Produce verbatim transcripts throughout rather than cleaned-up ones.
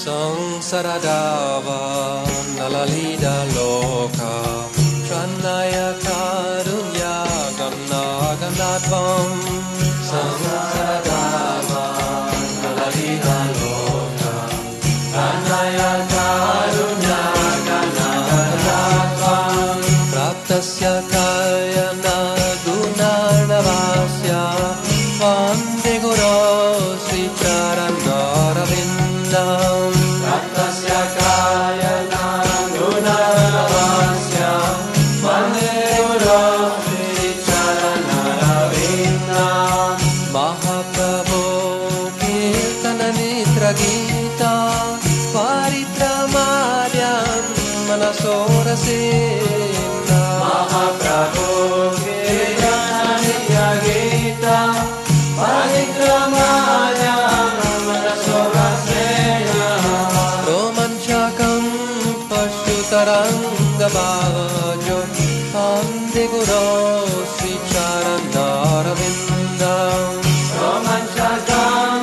Saradava Nalalida Loka Tranaya Karunya Gana Ganatvam Saradava Nalalida Loka Tranaya Karunya Gana Ganatvam Praptasya Kayana Gunarnavasya Vande Guru Sri Charanaravinda Gita Paritramadyan Manasorasena Mahaprabhu Kirtananya Gita Paritramadyan Manasorasena Romanchakam Pashutarangabhajo Vande Guru Sri Charanaravinda Romanchakam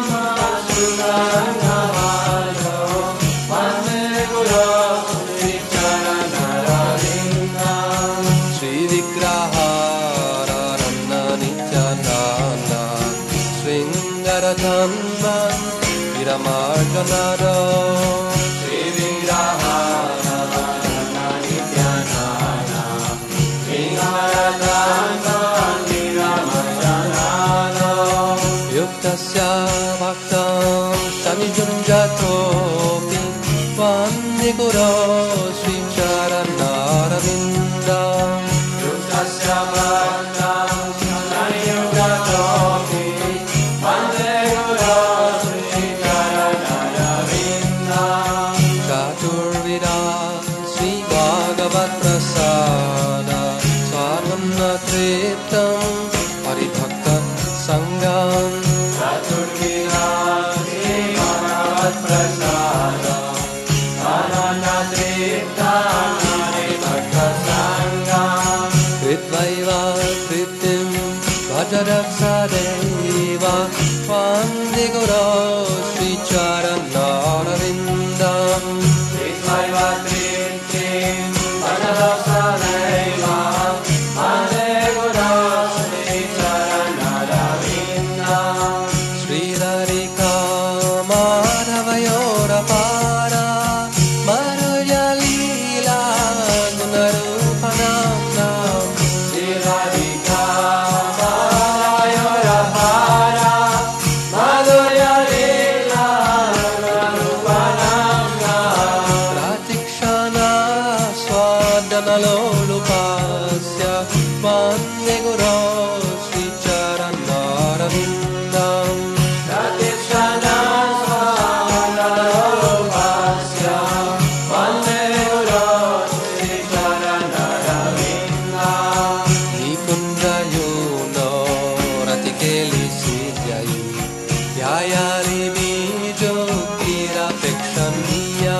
Dhamman Viramarjanaro Sri Virahara Nityanana Vingaradhamman Viramarjanaro Yuktasya Bhaktam Sanijunjatopi Vande Guru Sri Charanaravinda Yuktasya Bhaktam Sanijunjatopi Prasada Sarvana Tritam Paribhakta Sangam Chaturvira Sri Bhagavat Prasada Sarvana Tritam Paribhakta Sangam Kritvaiva Kritim Vajaraksadeva Vande Guru Sri Charanaravinda Kritvaiva Kritim Vajaraksadeva Vande Guru Sri Charanaravinda Sri Radhika Madhavayorapara Madhurya Leela Gunarupanam Sri Radhika Madhavayorapara Madhurya Leela Gunarupanam Pratikshana Swadanalolupasya Vande Guru Sri Charanaravinda Pratikshana Swadanalolupasya Vande Guru Sri Charanaravinda Nikunjayuno Ratikeli Sidyayi Yayari Bijo Kira Pekshaniya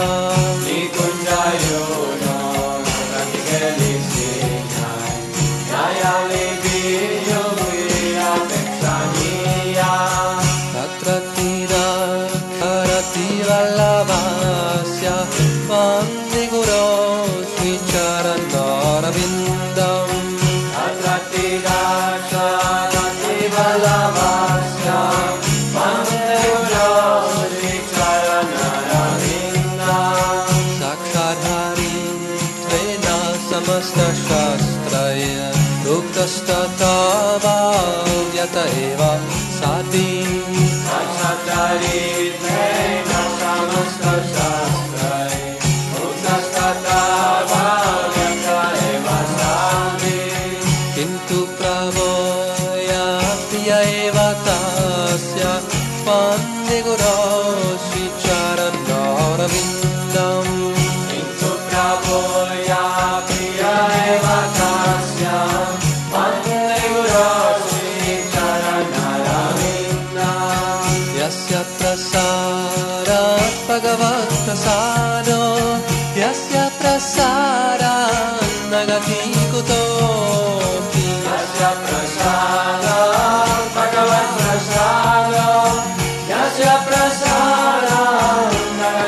Nikunjayuno Ratikeli Sidyayi Yayari Bijo Kira Pekshaniya Tatratira Karati Vallavasya Vande Guru Sri Charanarvindam Tatratira Karati Vallavasya Vande Guru Sri Charanarvindam Sakshadhari Tvena Samasta Shastraya Ruktastata Bhavyata Eva Sati Sakshadhari Tvena Samasta Shastraya Ruktastata Bhavyata Eva Sati Kintu Pravoya Priya Eva Tasya Vande Guru Sri Charanaravinda Kintu Pravoya Priya Eva Tasya Vande Guru Sri Charanaravinda Yasya Prasarat Bhagavat Prasado Yasya Prasarat Nagati Kutopi Yasya Prasarat Bhagavat Prasado Yasya Prasarat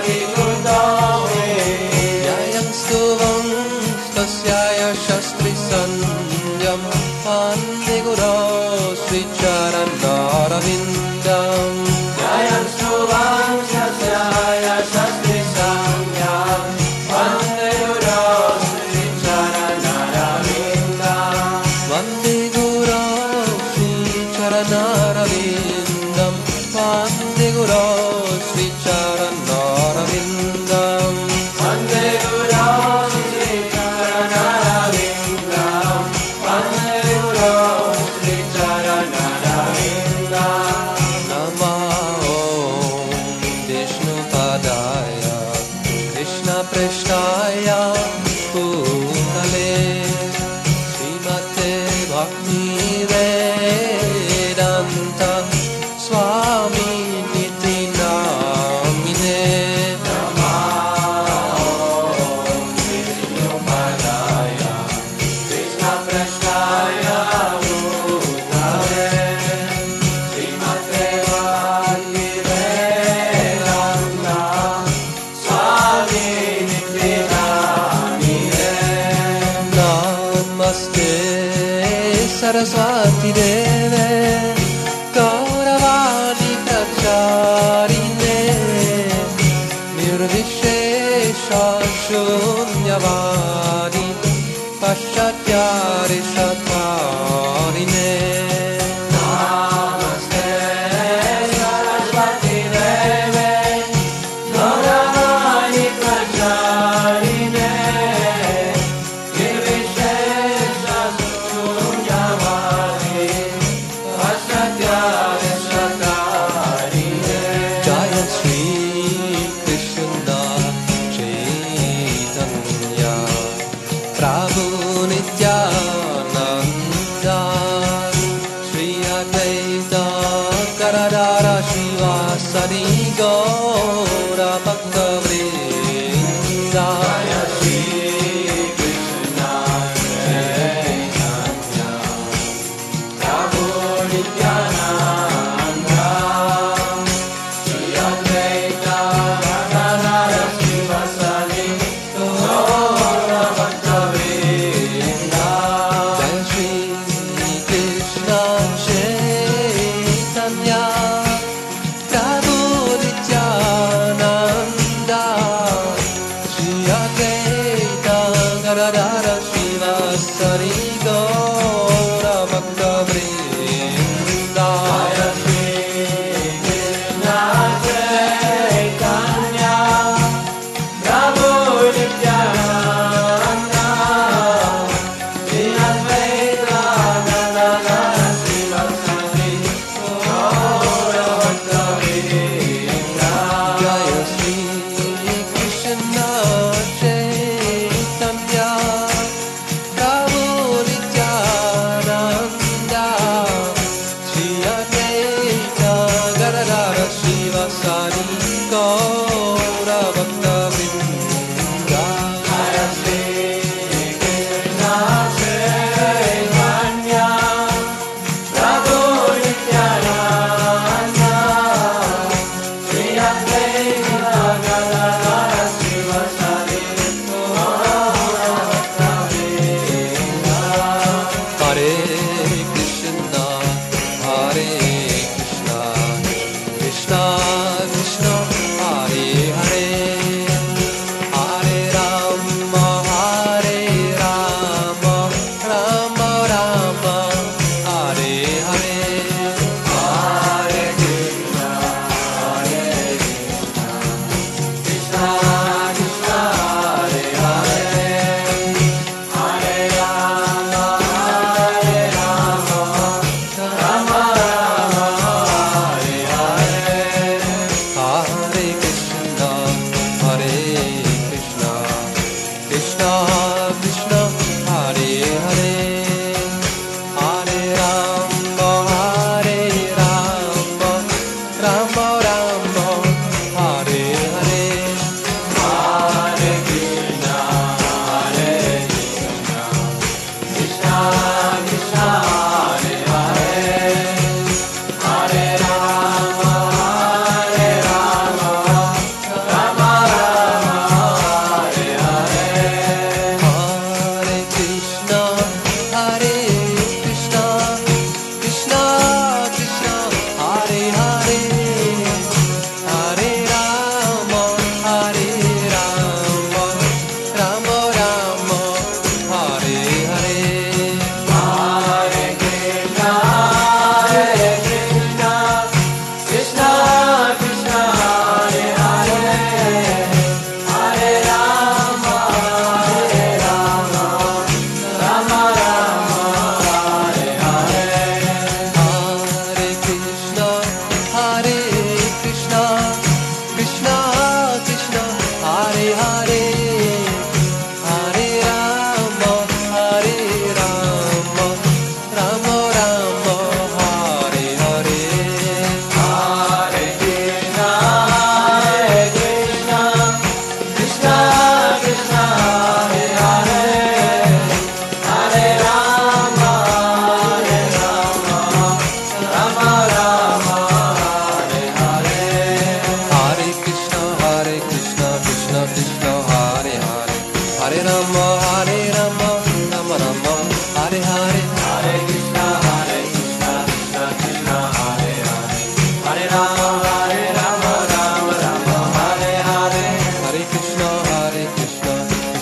Prashnaya Bhutale Srimate Bhakti Vedanta Swami Niti Namine Namah Vishnupadaya Krishna Prashnaya Bhutale Srimate Bhakti Vedanta Swami Niti Namine Namaste Saraswati Deve Gauravani Pracharine Nirvishesha Shunyavadi Paschatyari Shatarine Namaste Saraswati Deve Gauravani Pracharine Nirvishesha Shunyavadi Paschatyari Shatarine Jaya Shri Krishna Chaitanya Prabhu Nityananda Shri Advaita Garadara Shivasari Gaura Bhakta Vrinda Jaya Shri Krishna Chaitanya Prabhu Nityananda Shri Advaita Garadara Shivasari Gaura Bhakta Vrinda Jaya Shri Krishna Chaitanya Prabhu Nityananda Shri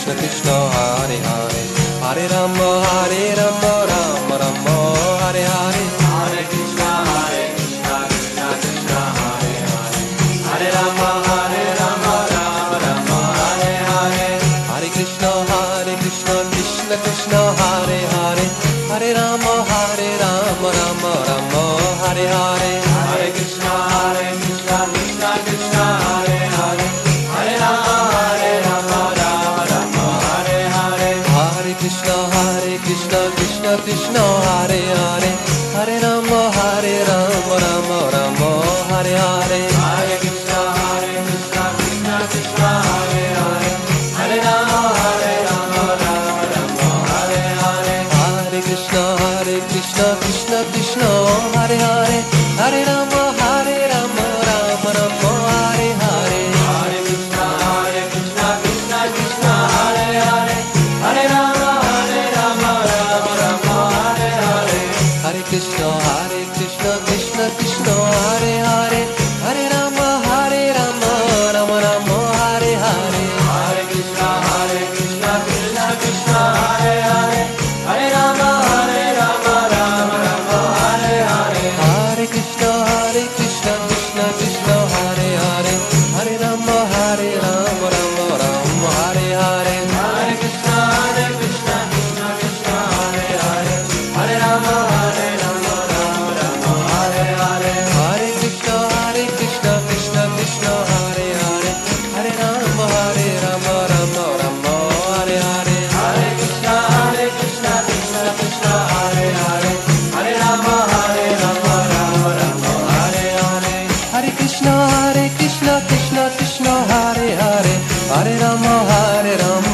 Krishna Krishna Hare Hare Hare Rama Hare Rama Rama Rama Hare Hare Hare Krishna Hare Krishna Krishna Krishna Hare Hare Hare Rama Hare Rama Rama Rama Hare Hare Hare Krishna Hare Krishna Krishna Krishna Hare Hare Hare Rama Hare Rama Rama Rama Hare Hare Hare Krishna Hare Krishna Krishna Krishna Hare Hare Hare Rama Hare Rama Rama Rama Hare Hare Hare Krishna Hare Krishna Krishna Krishna Hare Hare Hare Rama Hare Rama Rama Rama Hare Hare Hare Krishna Hare Krishna Krishna Krishna Hare Hare Hare Rama Hare Rama Rama Rama Hare Hare Hare Krishna Hare Krishna Krishna Krishna Hare Hare Hare Rama Hare Rama Rama Rama Hare Hare Hare Krishna Hare Krishna Krishna Krishna Hare Hare Hare Rama Hare Rama Rama Rama Hare Hare Hare Krishna Hare Krishna Krishna Krishna Hare Hare Hare Rama Hare Rama Rama Rama Hare Hare Hare Krishna Hare Krishna Krishna Krishna Hare Hare Hare Rama Hare Rama Rama Rama Hare Hare Hare Krishna Hare Krishna Krishna Krishna Hare Hare Hare Rama Hare Rama Rama Rama Hare Hare Hare Krishna Hare Krishna Krishna Krishna Hare Hare Hare Rama Hare Rama Rama Rama Hare Hare Hare Krishna Hare Krishna Krishna Krishna Hare Hare Hare Rama Hare Rama Rama Rama Hare Hare Hare Krishna Hare Krishna Krishna Krishna Hare Hare Hare Rama Hare Rama Rama Rama Hare Hare Hare Krishna Hare Krishna Krishna Krishna Hare Hare Hare Rama Hare Rama